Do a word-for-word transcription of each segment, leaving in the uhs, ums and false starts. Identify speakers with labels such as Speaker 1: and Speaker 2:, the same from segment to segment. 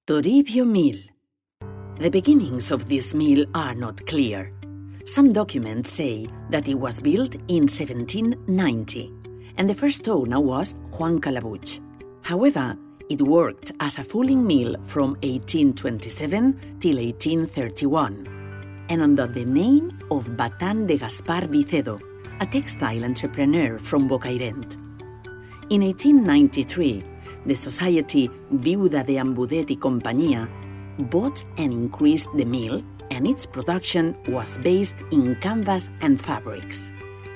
Speaker 1: Toribio Mill. The beginnings of this mill are not clear. Some documents say that it was built in seventeen ninety, and the first owner was Juan Calabuig. However, it worked as a fulling mill from eighteen twenty-seven till eighteen thirty-one, and under the name of Batán de Gaspar Vicedo, a textile entrepreneur from Bocairent. In eighteen ninety-three, the Society Viuda de Embudet y Compañía bought and increased the mill, and its production was based in canvas and fabrics.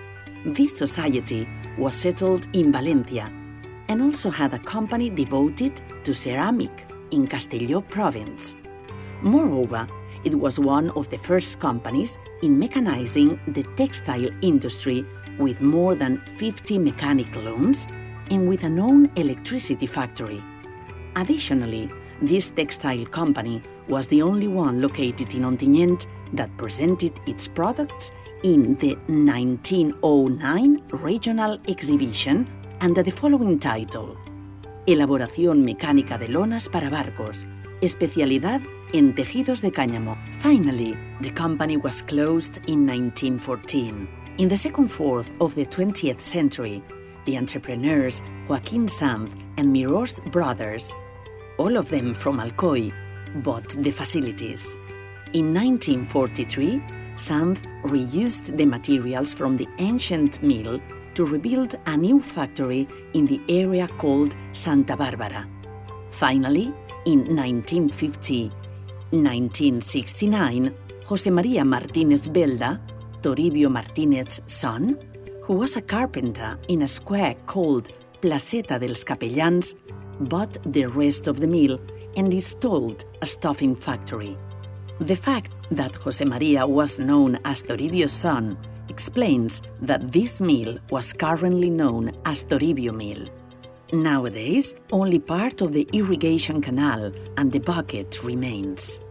Speaker 1: This society was settled in Valencia and also had a company devoted to ceramic in Castelló province. Moreover, it was one of the first companies in mechanizing the textile industry, with more than fifty mechanic looms and with an own electricity factory. Additionally, this textile company was the only one located in Ontinyent that presented its products in the nineteen oh nine regional exhibition under the following title: Elaboración mecánica de lonas para barcos, especialidad en tejidos de cáñamo. Finally, the company was closed in nineteen fourteen. In the second fourth of the twentieth century, the entrepreneurs Joaquín Sanz and Mirós brothers, all of them from Alcoy, bought the facilities. In nineteen forty-three, Sanz reused the materials from the ancient mill to rebuild a new factory in the area called Santa Bárbara. Finally, in nineteen fifty to nineteen sixty-nine, José María Martínez Belda, Toribio Martínez's son, who was a carpenter in a square called Placeta dels Capellans, bought the rest of the mill and installed a stuffing factory. The fact that José María was known as Toribio's son explains that this mill was currently known as Toribio Mill. Nowadays, only part of the irrigation canal and the bucket remains.